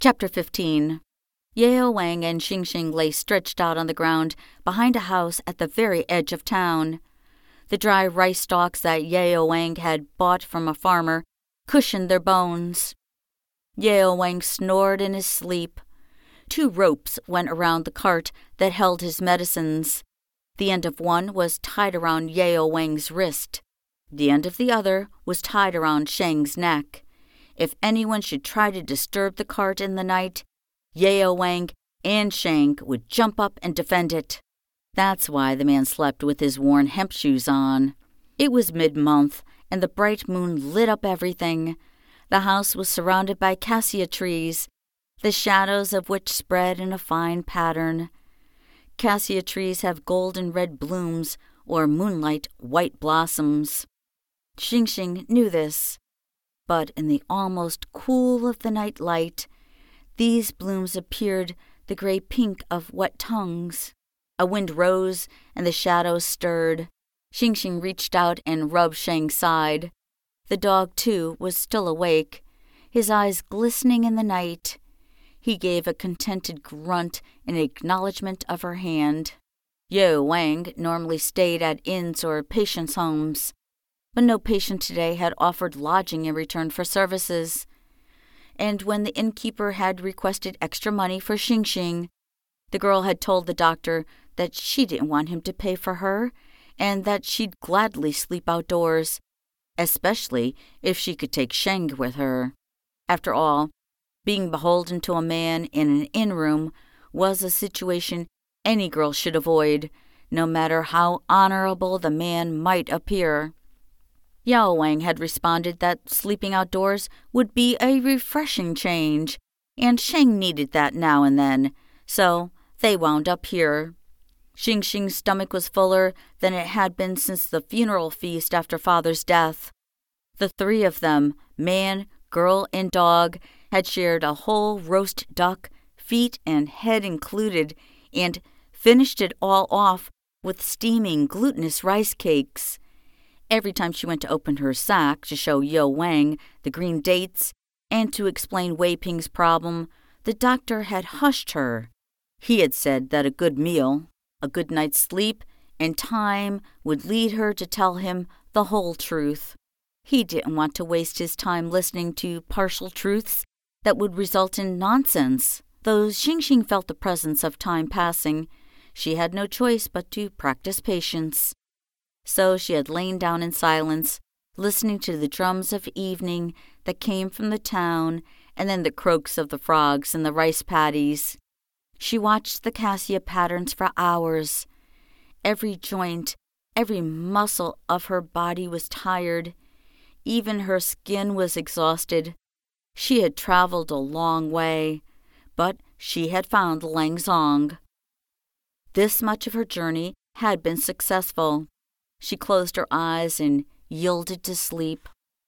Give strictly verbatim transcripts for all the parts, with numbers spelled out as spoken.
Chapter fifteen. Yao Wang and Xing Xing lay stretched out on the ground behind a house at the very edge of town. The dry rice stalks that Yao Wang had bought from a farmer cushioned their bones. Yao Wang snored in his sleep. Two ropes went around the cart that held his medicines. The end of one was tied around Yao Wang's wrist. The end of the other was tied around Sheng's neck. If anyone should try to disturb the cart in the night, Yao Wang and Sheng would jump up and defend it. That's why the man slept with his worn hemp shoes on. It was mid-month, and the bright moon lit up everything. The house was surrounded by cassia trees, the shadows of which spread in a fine pattern. Cassia trees have golden red blooms or moonlight white blossoms. Xing Xing knew this. But in the almost cool of the night light, these blooms appeared the gray pink of wet tongues. A wind rose and the shadows stirred. Xing Xing reached out and rubbed Sheng's side. The dog, too, was still awake, his eyes glistening in the night. He gave a contented grunt in acknowledgment of her hand. Yao Wang normally stayed at inns or patients' homes, but no patient today had offered lodging in return for services. And when the innkeeper had requested extra money for Xing Xing, the girl had told the doctor that she didn't want him to pay for her and that she'd gladly sleep outdoors, especially if she could take Sheng with her. After all, being beholden to a man in an inn-room was a situation any girl should avoid, no matter how honorable the man might appear. Yao Wang had responded that sleeping outdoors would be a refreshing change, and Sheng needed that now and then, so they wound up here. Xing Xing's stomach was fuller than it had been since the funeral feast after father's death. The three of them, man, girl, and dog, had shared a whole roast duck, feet and head included, and finished it all off with steaming glutinous rice cakes. Every time she went to open her sack to show Yao Wang the green dates and to explain Wei Ping's problem, the doctor had hushed her. He had said that a good meal, a good night's sleep, and time would lead her to tell him the whole truth. He didn't want to waste his time listening to partial truths that would result in nonsense. Though Xing Xing felt the presence of time passing, she had no choice but to practice patience. So she had lain down in silence, listening to the drums of evening that came from the town and then the croaks of the frogs in the rice paddies. She watched the cassia patterns for hours. Every joint, every muscle of her body was tired. Even her skin was exhausted. She had traveled a long way, but she had found Langzong. This much of her journey had been successful. She closed her eyes and yielded to sleep.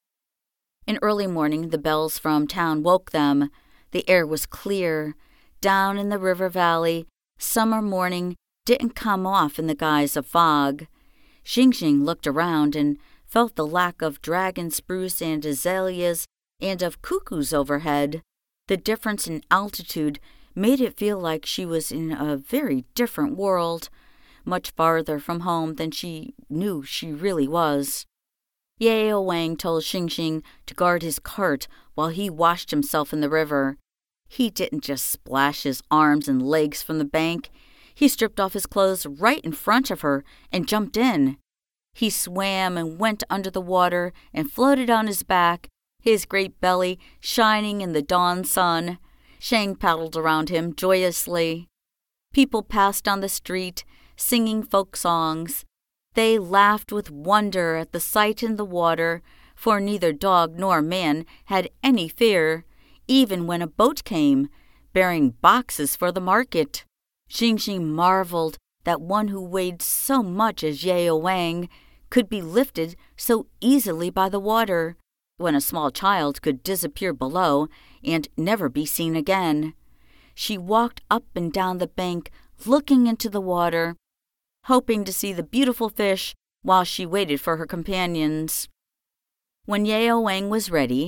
In early morning, the bells from town woke them. The air was clear. Down in the river valley, summer morning didn't come off in the guise of fog. Xing Xing looked around and felt the lack of dragon spruce and azaleas and of cuckoos overhead. The difference in altitude made it feel like she was in a very different world, much farther from home than she knew she really was. Yao Wang told Xing Xing to guard his cart while he washed himself in the river. He didn't just splash his arms and legs from the bank. He stripped off his clothes right in front of her and jumped in. He swam and went under the water and floated on his back, his great belly shining in the dawn sun. Sheng paddled around him joyously. People passed on the street, singing folk songs. They laughed with wonder at the sight in the water, for neither dog nor man had any fear, even when a boat came, bearing boxes for the market. Xing Xing marveled that one who weighed so much as Yao Wang could be lifted so easily by the water, when a small child could disappear below and never be seen again. She walked up and down the bank, looking into the water, hoping to see the beautiful fish while she waited for her companions. When Yao Wang was ready,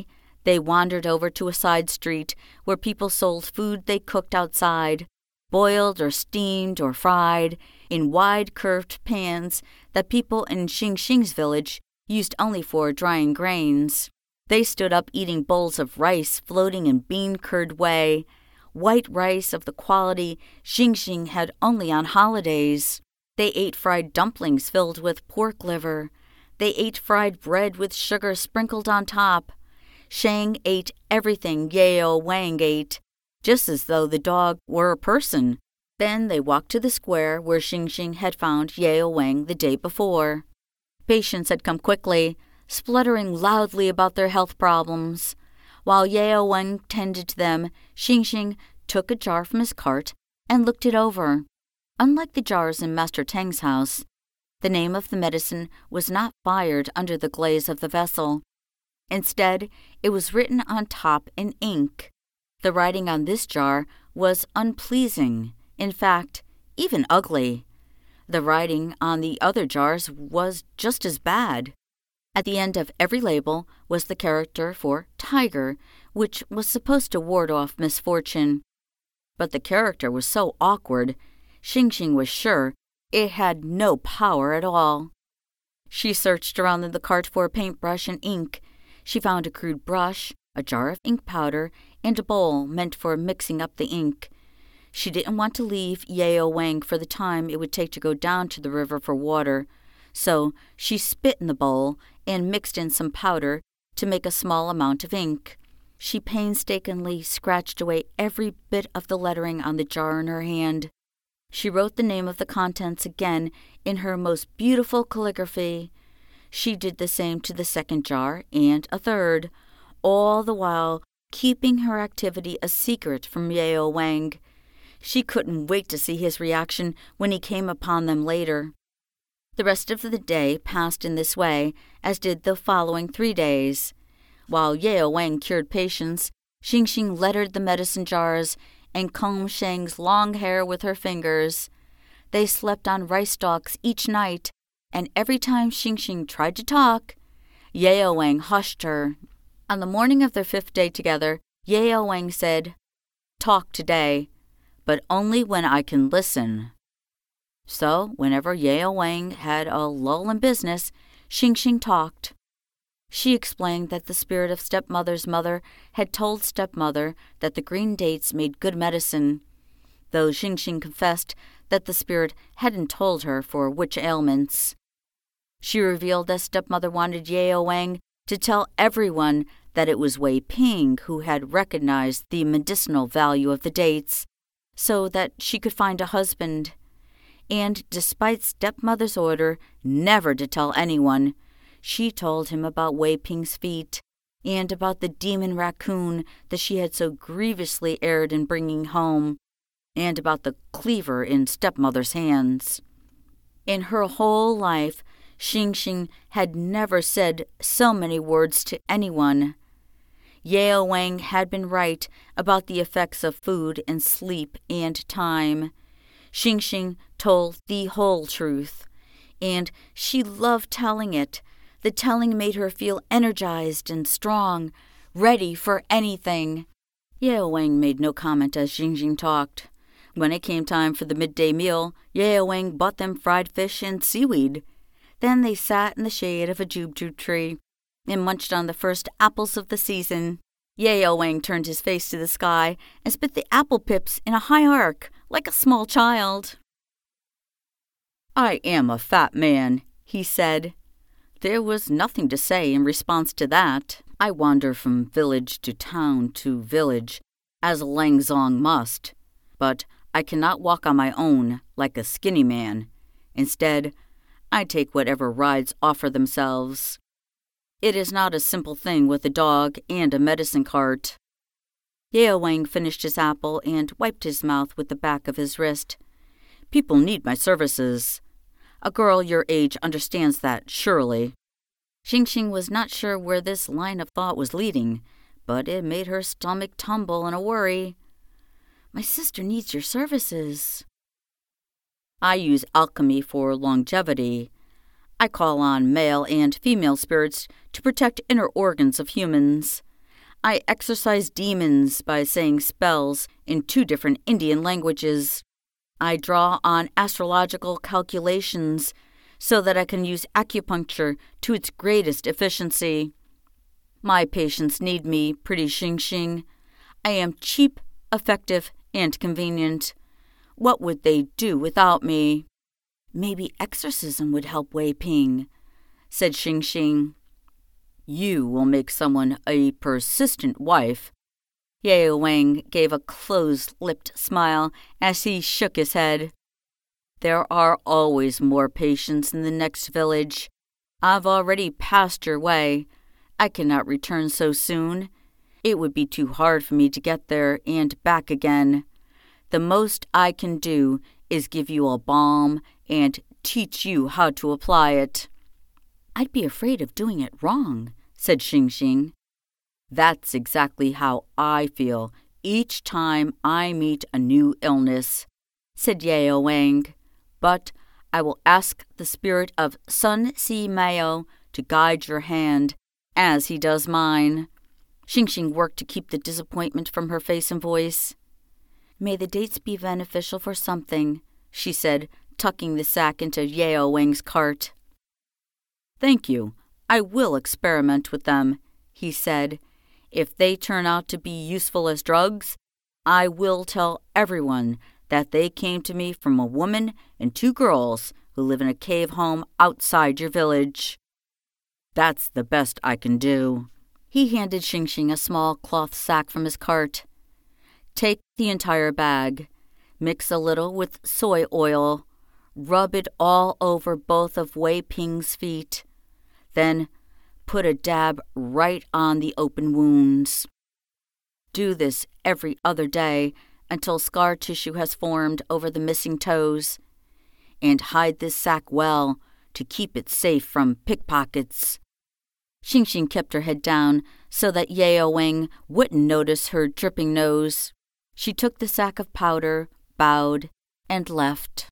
They wandered over to a side street where people sold food they cooked outside, boiled or steamed or fried, in wide curved pans that people in Xing Xing's village used only for drying grains. They stood up eating bowls of rice floating in bean curd whey, white rice of the quality Xing Xing had only on holidays. They ate fried dumplings filled with pork liver. They ate fried bread with sugar sprinkled on top. Shang ate everything Yao Wang ate, just as though the dog were a person. Then they walked to the square where Xing Xing had found Yao Wang the day before. Patients had come quickly, spluttering loudly about their health problems. While Yao Wang tended to them, Xing Xing took a jar from his cart and looked it over. Unlike the jars in Master Tang's house, the name of the medicine was not fired under the glaze of the vessel. Instead, it was written on top in ink. The writing on this jar was unpleasing, in fact, even ugly. The writing on the other jars was just as bad. At the end of every label was the character for tiger, which was supposed to ward off misfortune. But the character was so awkward, Xing Xing was sure it had no power at all. She searched around in the cart for a paintbrush and ink. She found a crude brush, a jar of ink powder, and a bowl meant for mixing up the ink. She didn't want to leave Yao Wang for the time it would take to go down to the river for water, so she spit in the bowl and mixed in some powder to make a small amount of ink. She painstakingly scratched away every bit of the lettering on the jar in her hand. She wrote the name of the contents again in her most beautiful calligraphy. She did the same to the second jar and a third, all the while keeping her activity a secret from Yao Wang. She couldn't wait to see his reaction when he came upon them later. The rest of the day passed in this way, as did the following three days. While Yao Wang cured patients, Xing Xing lettered the medicine jars and combed Shang's long hair with her fingers. They slept on rice stalks each night, and every time Xing Xing tried to talk, Yao Wang hushed her. On the morning of their fifth day together, Yao Wang said, "Talk today, but only when I can listen." So, whenever Yao Wang had a lull in business, Xing Xing talked. She explained that the spirit of stepmother's mother had told stepmother that the green dates made good medicine, though Xing Xing confessed that the spirit hadn't told her for which ailments. She revealed that stepmother wanted Yao Wang to tell everyone that it was Wei Ping who had recognized the medicinal value of the dates, so that she could find a husband. And despite stepmother's order never to tell anyone, she told him about Wei Ping's feet, and about the demon raccoon that she had so grievously erred in bringing home, and about the cleaver in stepmother's hands. In her whole life, Xing Xing had never said so many words to anyone. Yao Wang had been right about the effects of food and sleep and time. Xing Xing told the whole truth, and she loved telling it. The telling made her feel energized and strong, ready for anything. Yao Wang made no comment as Xing Xing talked. When it came time for the midday meal, Yao Wang bought them fried fish and seaweed. Then they sat in the shade of a jubjub tree and munched on the first apples of the season. Yao Wang turned his face to the sky and spit the apple pips in a high arc, like a small child. "I am a fat man," he said. There was nothing to say in response to that. "I wander from village to town to village, as Lang Zong must, but I cannot walk on my own like a skinny man. Instead, I take whatever rides offer themselves. It is not a simple thing with a dog and a medicine cart." Yao Wang finished his apple and wiped his mouth with the back of his wrist. "People need my services. A girl your age understands that, surely." Xing Xing was not sure where this line of thought was leading, but it made her stomach tumble in a worry. "My sister needs your services." "I use alchemy for longevity. I call on male and female spirits to protect inner organs of humans. I exorcise demons by saying spells in two different Indian languages. I draw on astrological calculations so that I can use acupuncture to its greatest efficiency. My patients need me, pretty Xing Xing. I am cheap, effective, and convenient. What would they do without me? Maybe exorcism would help Wei Ping, said Xing Xing. You will make someone a persistent wife. Yeo Wang gave a close-lipped smile as he shook his head. There are always more patients in the next village. I've already passed your way. I cannot return so soon. It would be too hard for me to get there and back again. The most I can do is give you a balm and teach you how to apply it. I'd be afraid of doing it wrong, said Xing Xing. That's exactly how I feel each time I meet a new illness, said Yeo Wang. But I will ask the spirit of Sun Si Mao to guide your hand, as he does mine. Xing Xing worked to keep the disappointment from her face and voice. May the dates be beneficial for something, she said, tucking the sack into Yeo Wang's cart. Thank you. I will experiment with them, he said. If they turn out to be useful as drugs, I will tell everyone that they came to me from a woman and two girls who live in a cave home outside your village. That's the best I can do. He handed Xing Xing a small cloth sack from his cart. Take the entire bag. Mix a little with soy oil. Rub it all over both of Wei Ping's feet. Then put a dab right on the open wounds. Do this every other day until scar tissue has formed over the missing toes. And hide this sack well to keep it safe from pickpockets. Xing Xing kept her head down so that Yeo Wang wouldn't notice her dripping nose. She took the sack of powder, bowed, and left.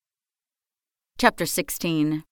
Chapter sixteen.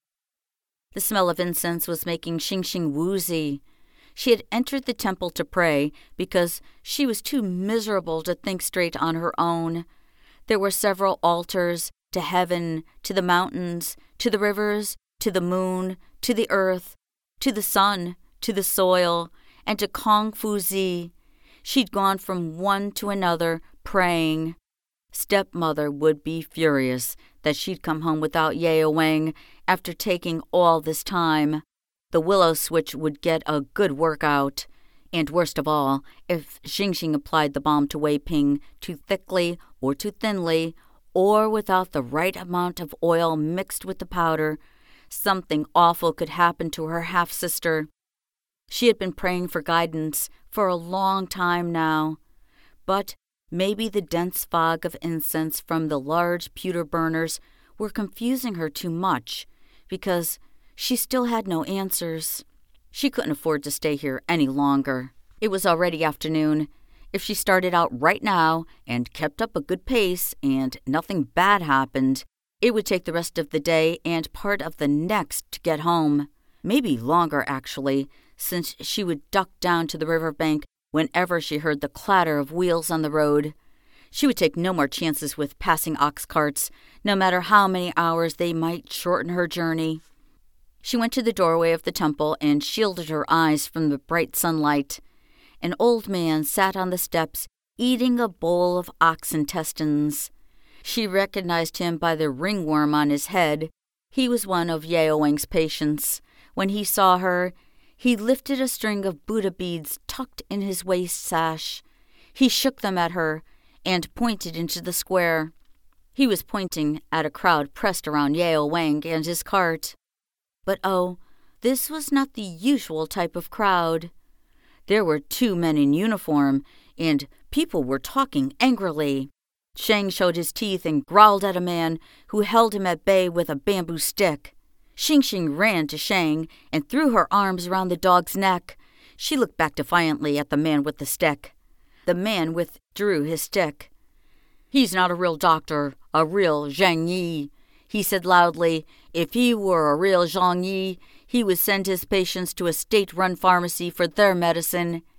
The smell of incense was making Xing Xing woozy. She had entered the temple to pray because she was too miserable to think straight on her own. There were several altars to heaven, to the mountains, to the rivers, to the moon, to the earth, to the sun, to the soil, and to Kong Fu Zi. She'd gone from one to another, praying. Stepmother would be furious that she'd come home without Yeo Wang after taking all this time. The willow switch would get a good workout. And worst of all, if Xing Xing applied the balm to Wei Ping too thickly or too thinly, or without the right amount of oil mixed with the powder, something awful could happen to her half-sister. She had been praying for guidance for a long time now, but maybe the dense fog of incense from the large pewter burners were confusing her too much, because she still had no answers. She couldn't afford to stay here any longer. It was already afternoon. If she started out right now and kept up a good pace and nothing bad happened, it would take the rest of the day and part of the next to get home. Maybe longer, actually, since she would duck down to the riverbank whenever she heard the clatter of wheels on the road. She would take no more chances with passing ox carts, no matter how many hours they might shorten her journey. She went to the doorway of the temple and shielded her eyes from the bright sunlight. An old man sat on the steps, eating a bowl of ox intestines. She recognized him by the ringworm on his head. He was one of Yeo Wang's patients. When he saw her, he lifted a string of Buddha beads tucked in his waist sash. He shook them at her and pointed into the square. He was pointing at a crowd pressed around Yeo Wang and his cart. But oh, this was not the usual type of crowd. There were two men in uniform, and people were talking angrily. Shang showed his teeth and growled at a man who held him at bay with a bamboo stick. Xing Xing ran to Shang and threw her arms around the dog's neck. She looked back defiantly at the man with the stick. The man withdrew his stick. "He's not a real doctor, a real Zhang Yi," he said loudly. "If he were a real Zhang Yi, he would send his patients to a state-run pharmacy for their medicine."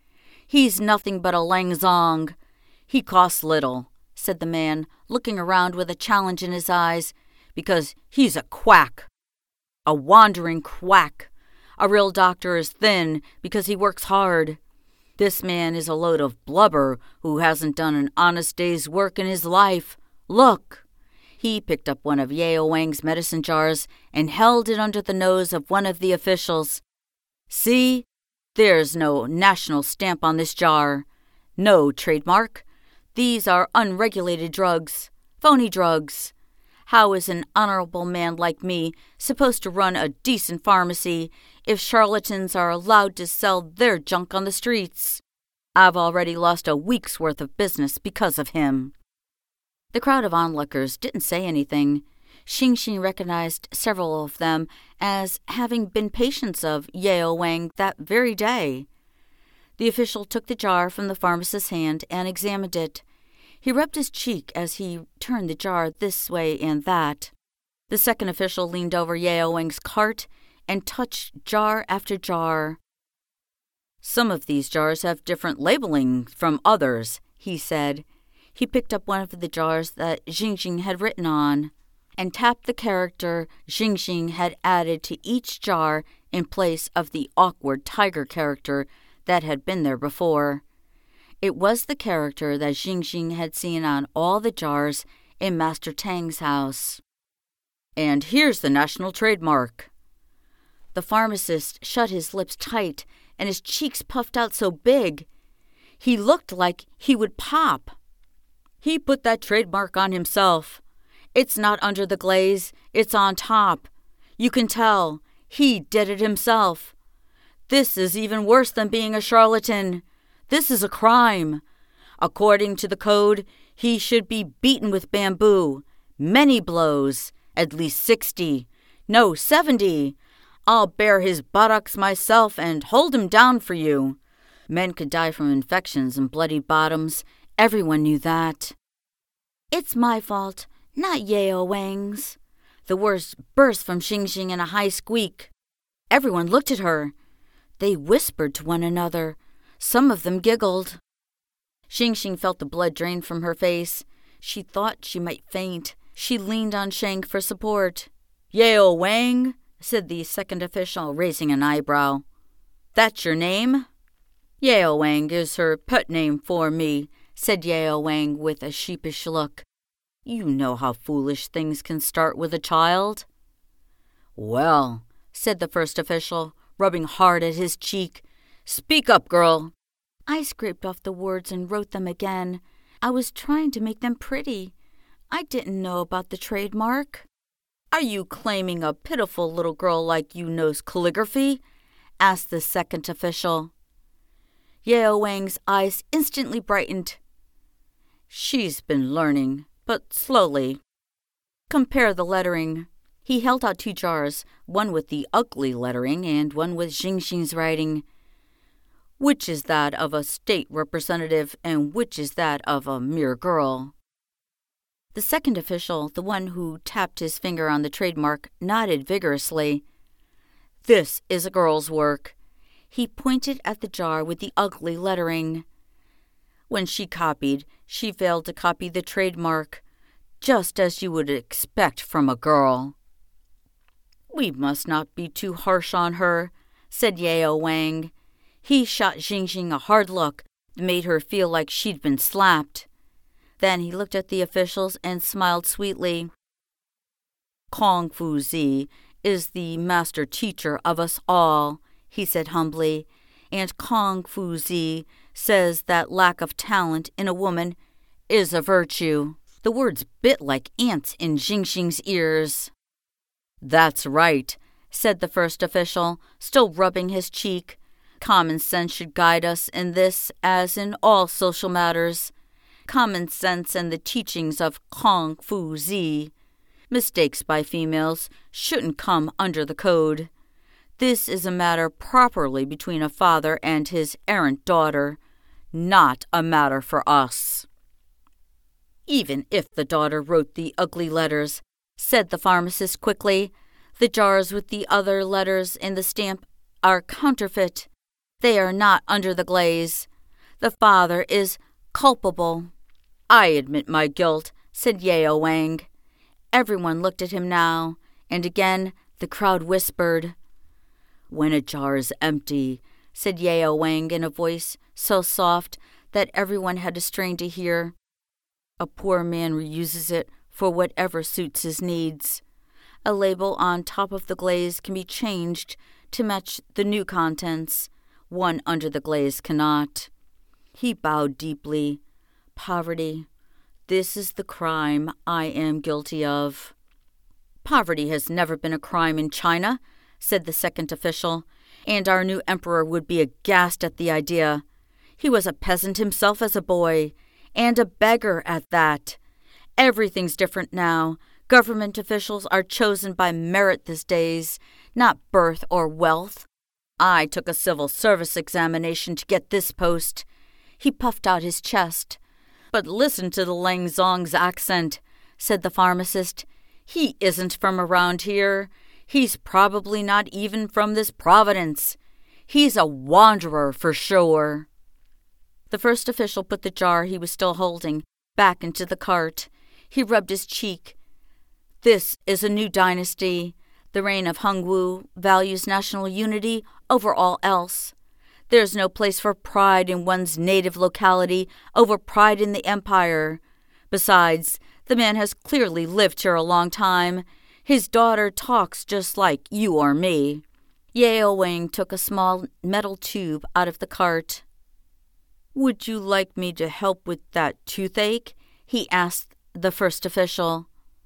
He's nothing but a Lang Zong. He costs little, said the man, looking around with a challenge in his eyes, because he's a quack. A wandering quack. A real doctor is thin because he works hard. This man is a load of blubber who hasn't done an honest day's work in his life. Look! He picked up one of Yeo Wang's medicine jars and held it under the nose of one of the officials. See? There's no national stamp on this jar. No trademark. These are unregulated drugs. Phony drugs. How is an honorable man like me supposed to run a decent pharmacy if charlatans are allowed to sell their junk on the streets? I've already lost a week's worth of business because of him. The crowd of onlookers didn't say anything. Xing Xing recognized several of them as having been patients of Yeo Wang that very day. The official took the jar from the pharmacist's hand and examined it. He rubbed his cheek as he turned the jar this way and that. The second official leaned over Yeo Wang's cart and touched jar after jar. Some of these jars have different labeling from others, he said. He picked up one of the jars that Xing Xing had written on and tapped the character Xing Xing had added to each jar in place of the awkward tiger character that had been there before. It was the character that Xing Xing had seen on all the jars in Master Tang's house. And here's the national trademark. The pharmacist shut his lips tight and his cheeks puffed out so big. He looked like he would pop. He put that trademark on himself. It's not under the glaze, it's on top. You can tell. He did it himself. This is even worse than being a charlatan. This is a crime. According to the code, he should be beaten with bamboo. Many blows. At least sixty. No, seventy. I'll bare his buttocks myself and hold him down for you. Men could die from infections and bloody bottoms. Everyone knew that. It's my fault, not Yeo Wang's. The words burst from Xing Xing in a high squeak. Everyone looked at her. They whispered to one another. Some of them giggled. Xing Xing felt the blood drain from her face. She thought she might faint. She leaned on Sheng for support. Yeo Wang, said the second official, raising an eyebrow. That's your name? Yeo Wang is her pet name for me, said Yeo Wang with a sheepish look. You know how foolish things can start with a child. Well, said the first official, rubbing hard at his cheek. Speak up, girl. I scraped off the words and wrote them again. I was trying to make them pretty. I didn't know about the trademark. Are you claiming a pitiful little girl like you knows calligraphy? Asked the second official. Yeo Wang's eyes instantly brightened. She's been learning, but slowly. Compare the lettering. He held out two jars, one with the ugly lettering and one with Xing Xing's writing. Which is that of a state representative and which is that of a mere girl? The second official, the one who tapped his finger on the trademark, nodded vigorously. This is a girl's work. He pointed at the jar with the ugly lettering. When she copied, she failed to copy the trademark, just as you would expect from a girl. We must not be too harsh on her, said Yeo Wang. He shot Xing Xing a hard look that made her feel like she'd been slapped. Then he looked at the officials and smiled sweetly. Kung Fu Zi is the master teacher of us all, he said humbly, and Kung Fu Zi says that lack of talent in a woman is a virtue. The words bit like ants in Xing Xing's ears. That's right, said the first official, still rubbing his cheek. Common sense should guide us in this as in all social matters. Common sense and the teachings of Kung Fu Zi. Mistakes by females shouldn't come under the code. This is a matter properly between a father and his errant daughter, not a matter for us. Even if the daughter wrote the ugly letters, said the pharmacist quickly, the jars with the other letters in the stamp are counterfeit. They are not under the glaze. The father is culpable." "I admit my guilt," said Yeo Wang. Everyone looked at him now, and again the crowd whispered. "When a jar is empty," said Yeo Wang in a voice so soft that everyone had to strain to hear, "a poor man reuses it for whatever suits his needs. A label on top of the glaze can be changed to match the new contents. One under the glaze cannot." He bowed deeply. "Poverty. This is the crime I am guilty of." "Poverty has never been a crime in China," said the second official, "and our new emperor would be aghast at the idea. He was a peasant himself as a boy, and a beggar at that. Everything's different now. Government officials are chosen by merit these days, not birth or wealth. I took a civil service examination to get this post." He puffed out his chest. "But listen to the Lang Zong's accent," said the pharmacist. "He isn't from around here. He's probably not even from this province. He's a wanderer for sure." The first official put the jar he was still holding back into the cart. He rubbed his cheek. "This is a new dynasty. The reign of Hongwu values national unity over all else. There's no place for pride in one's native locality over pride in the empire. Besides, the man has clearly lived here a long time. His daughter talks just like you or me." Yeo Wang took a small metal tube out of the cart. "Would you like me to help with that toothache?" he asked the first official.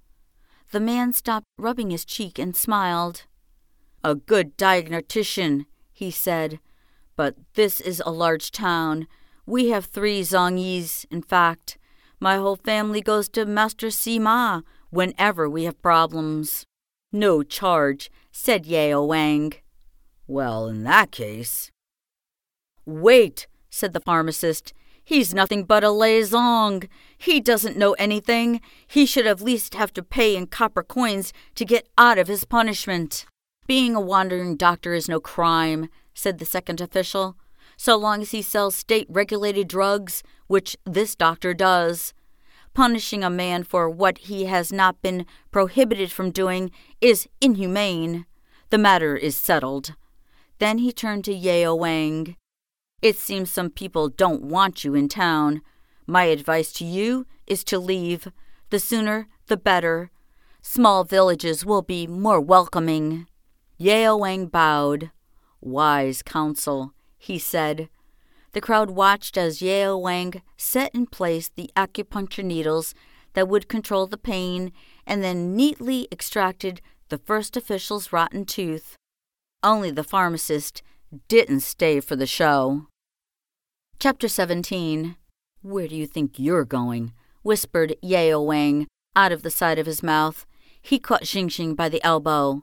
The man stopped rubbing his cheek and smiled. "A good diagnostician," he said. "But this is a large town. We have three Zongyis, in fact. My whole family goes to Master Sima whenever we have problems." "No charge," said Yeo Wang. "Well, in that case—" "Wait," said the pharmacist. "He's nothing but a Leizong. He doesn't know anything. He should at least have to pay in copper coins to get out of his punishment." "Being a wandering doctor is no crime," said the second official, "so long as he sells state-regulated drugs, which this doctor does. Punishing a man for what he has not been prohibited from doing is inhumane. The matter is settled." Then he turned to Yeo Wang. "It seems some people don't want you in town. My advice to you is to leave. The sooner, the better. Small villages will be more welcoming." Yeo Wang bowed. "Wise counsel," he said. The crowd watched as Yeo Wang set in place the acupuncture needles that would control the pain and then neatly extracted the first official's rotten tooth. Only the pharmacist didn't stay for the show. Chapter seventeen. "Where do you think you're going?" whispered Yeo Wang out of the side of his mouth. He caught Xingxing by the elbow.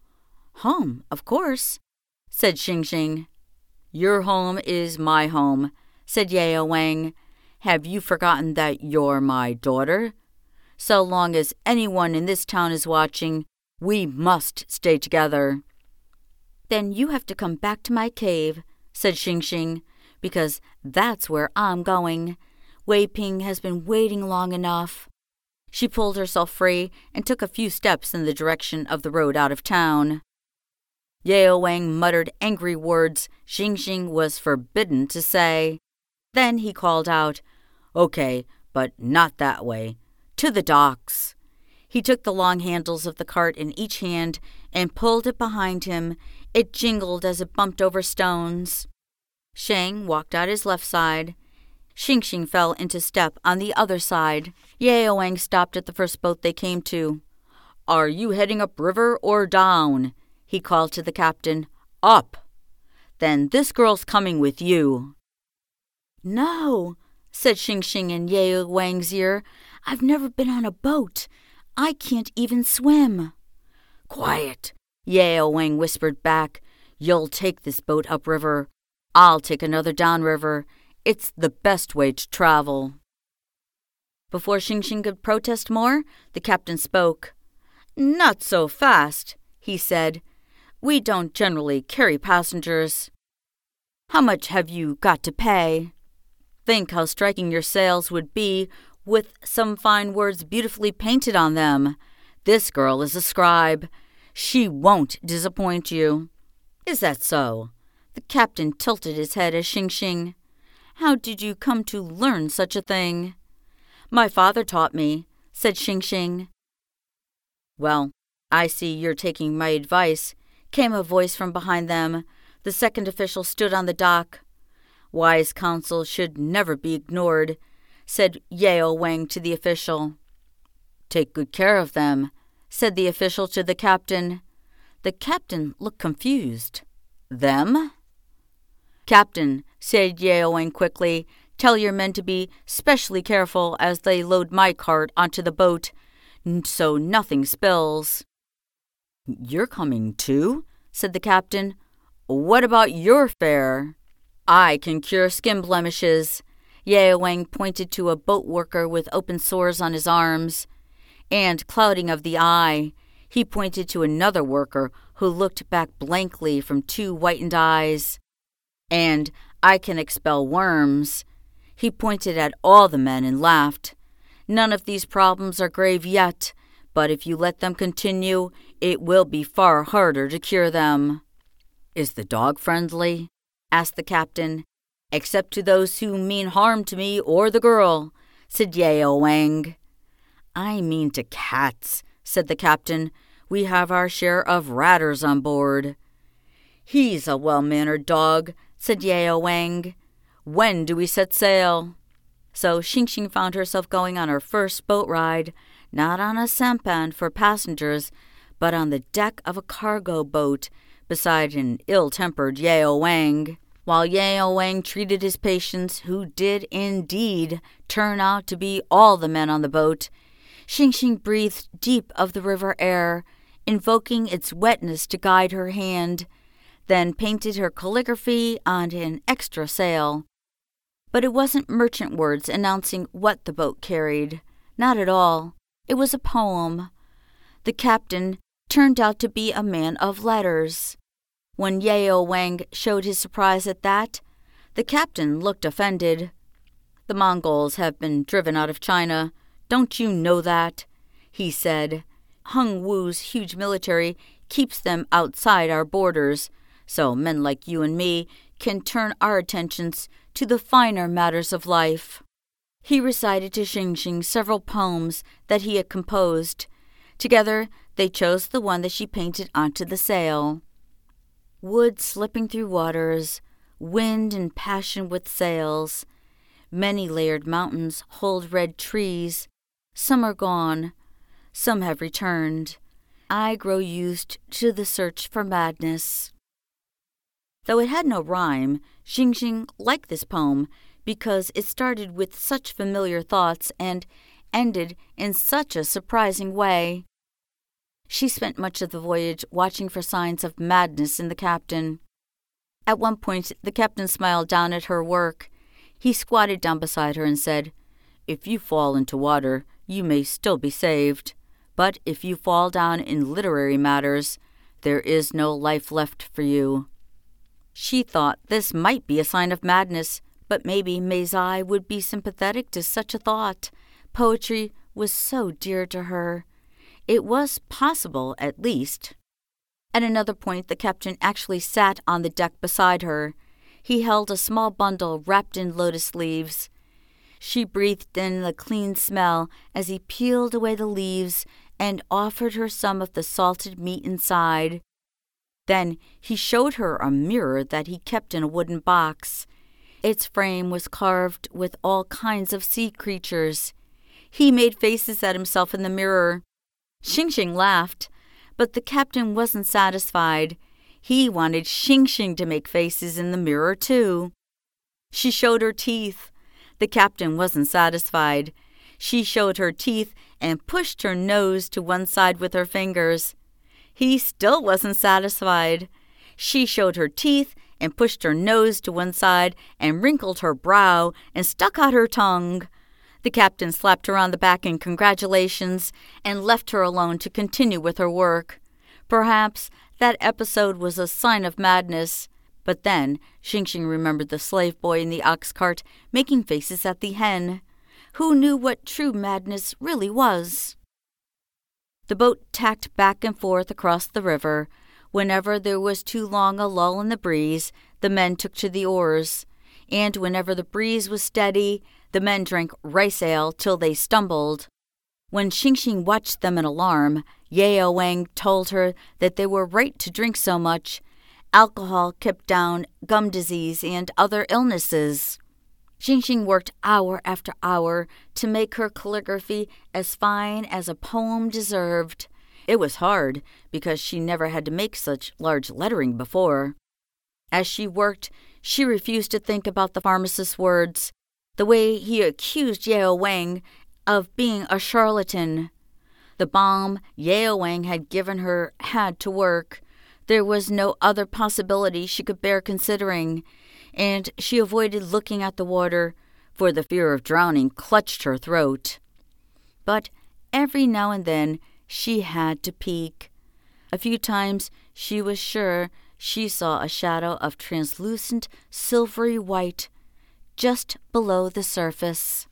"Home, of course," said Xingxing. "Your home is my home," said Yeo Wang. "Have you forgotten that you're my daughter? So long as anyone in this town is watching, we must stay together." "Then you have to come back to my cave," said Xingxing, "because that's where I'm going. Wei Ping has been waiting long enough." She pulled herself free and took a few steps in the direction of the road out of town. Yeo Wang muttered angry words Xingxing was forbidden to say. Then he called out, "Okay, but not that way. To the docks." He took the long handles of the cart in each hand and pulled it behind him. It jingled as it bumped over stones. Shang walked out his left side. Xingxing fell into step on the other side. Yeo Wang stopped at the first boat they came to. "Are you heading up river or down?" he called to the captain. "Up." "Then this girl's coming with you." "No," said Xingxing in Yeo Wang's ear. "I've never been on a boat. I can't even swim." "Quiet," Yeo Wang whispered back. "You'll take this boat upriver. I'll take another downriver. It's the best way to travel." Before Xingxing could protest more, the captain spoke. "Not so fast," he said. "We don't generally carry passengers." "How much have you got to pay?" think how striking your sails would be with some fine words beautifully painted on them. This girl is a scribe. She won't disappoint you." "Is that so?" The captain tilted his head as Xing Xing. "How did you come to learn such a thing?" "My father taught me," said Xing Xing. "Well, I see you're taking my advice," came a voice from behind them. The second official stood on the dock. "Wise counsel should never be ignored," said Yeo Wang to the official. "Take good care of them," said the official to the captain. The captain looked confused. "Them?" "Captain," said Yeo Wang quickly, "tell your men to be specially careful as they load my cart onto the boat, so nothing spills." "You're coming too?" said the captain. "What about your fare?" "I can cure skin blemishes." Yeo Wang pointed to a boat worker with open sores on his arms. "And clouding of the eye." He pointed to another worker who looked back blankly from two whitened eyes. "And I can expel worms." He pointed at all the men and laughed. "None of these problems are grave yet, but if you let them continue, it will be far harder to cure them." "Is the dog friendly?" asked the captain. "Except to those who mean harm to me or the girl," said Yeo Wang. "I mean to cats," said the captain. "We have our share of ratters on board." "He's a well-mannered dog," said Yeo Wang. "When do we set sail?" So Xing Xing found herself going on her first boat ride, not on a sampan for passengers, but on the deck of a cargo boat beside an ill-tempered Yeo Wang. While Yeo Wang treated his patients, who did indeed turn out to be all the men on the boat, Xing Xing breathed deep of the river air, invoking its wetness to guide her hand, then painted her calligraphy on an extra sail. But it wasn't merchant words announcing what the boat carried. Not at all. It was a poem. The captain turned out to be a man of letters. When Yeo Wang showed his surprise at that, the captain looked offended. "The Mongols have been driven out of China. Don't you know that?" he said. "Hung Wu's huge military keeps them outside our borders, so men like you and me can turn our attentions to the finer matters of life." He recited to Xing Xing several poems that he had composed. Together, they chose the one that she painted onto the sail. "Wood slipping through waters, wind and passion with sails. Many-layered mountains hold red trees. Some are gone, some have returned. I grow used to the search for madness." Though it had no rhyme, Xing Xing liked this poem because it started with such familiar thoughts and ended in such a surprising way. She spent much of the voyage watching for signs of madness in the captain. At one point, the captain smiled down at her work. He squatted down beside her and said, "If you fall into water, you may still be saved. But if you fall down in literary matters, there is no life left for you." She thought this might be a sign of madness, but maybe Meizai would be sympathetic to such a thought. Poetry was so dear to her. It was possible, at least. At another point, the captain actually sat on the deck beside her. He held a small bundle wrapped in lotus leaves. She breathed in the clean smell as he peeled away the leaves and offered her some of the salted meat inside. Then he showed her a mirror that he kept in a wooden box. Its frame was carved with all kinds of sea creatures. He made faces at himself in the mirror. Xing Xing laughed, but the captain wasn't satisfied. He wanted Xing Xing to make faces in the mirror, too. She showed her teeth. The captain wasn't satisfied. She showed her teeth and pushed her nose to one side with her fingers. He still wasn't satisfied. She showed her teeth and pushed her nose to one side and wrinkled her brow and stuck out her tongue. The captain slapped her on the back in congratulations and left her alone to continue with her work. Perhaps that episode was a sign of madness, But then Xing Xing remembered the slave boy in the ox cart making faces at the hen. Who knew what true madness really was? The boat tacked back and forth across the river. Whenever there was too long a lull in the breeze, the men took to the oars. And whenever the breeze was steady, the men drank rice ale till they stumbled. When Xing Xing watched them in alarm, Yeo Wang told her that they were right to drink so much. Alcohol kept down gum disease and other illnesses. Xing Xing worked hour after hour to make her calligraphy as fine as a poem deserved. It was hard, because she never had to make such large lettering before. As she worked, she refused to think about the pharmacist's words, the way he accused Yeo Wang of being a charlatan. The balm Yeo Wang had given her had to work. There was no other possibility she could bear considering, and she avoided looking at the water, for the fear of drowning clutched her throat. But every now and then she had to peek. A few times she was sure she saw a shadow of translucent silvery white just below the surface.